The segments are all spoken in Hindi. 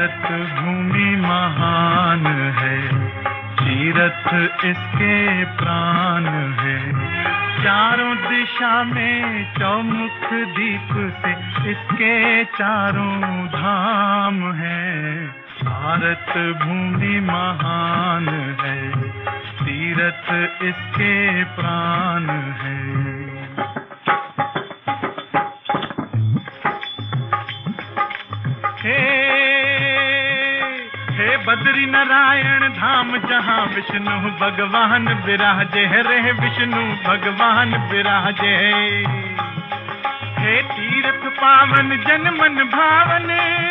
भारत भूमि महान है, तीरथ इसके प्राण है। चारों दिशा में चौमुख दीप से इसके चारों धाम है। भारत भूमि महान है, तीरथ इसके प्राण है। हे बद्री नारायण धाम जहाँ विष्णु भगवान विराजे रे, विष्णु भगवान विराजे। हे तीर्थ पावन जन मन भावन,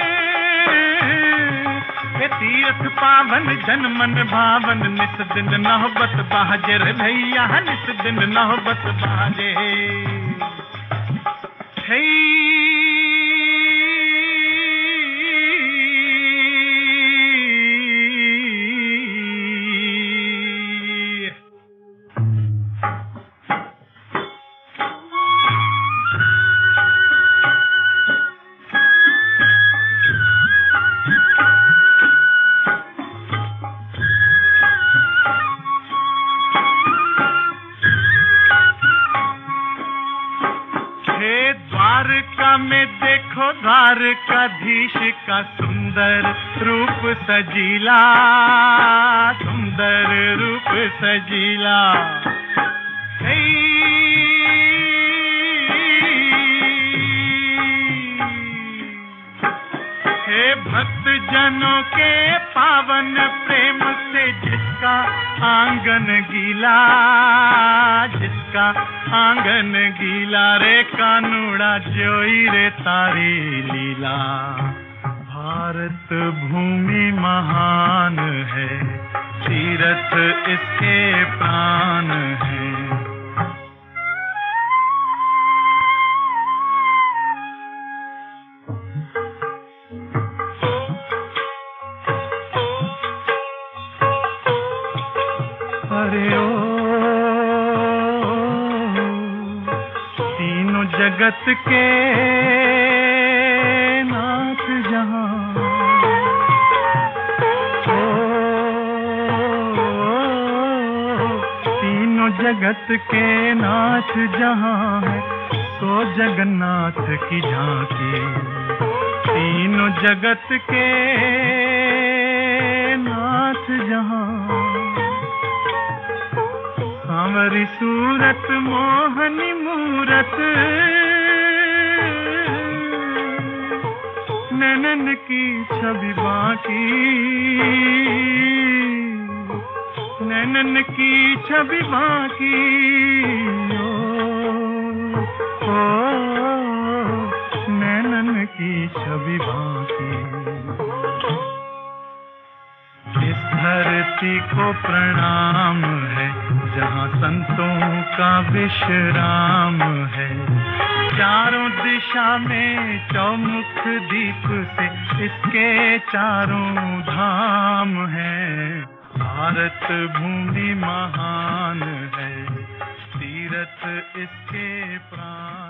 हे तीर्थ पावन जन मन भावन। निस दिन नौबत बाजे रे भैया, निस दिन नौबत बाजे। हे द्वारका में देखो द्वारकाधीश का सुंदर रूप सजीला, सुंदर रूप सजीला। हे भक्त जनों के पावन प्रेम से जिसका आंगन गीला, जिसका आंगन गीला रे कानूड़ा जोई रे तारी लीला। भारत भूमि महान है, तीरथ इसके प्राण है। अरे ओ तीनों जगत के नाथ जहां, तीनों जगत के नाथ जहां है, तो जगन्नाथ की झांकी। तीनों जगत के नाथ जहां, सांवरी सूरत मोहनी मूरत, नैनन की छवि बाकी, नैनन की छवि बाकी। ओ नैनन की छवि बाकी। इस धरती को प्रणाम है, जहाँ संतों का विश्राम है। चारों दिशा में चौमुख दीप से इसके चारों धाम है। भारत भूमि महान है, तीरथ इसके प्राण।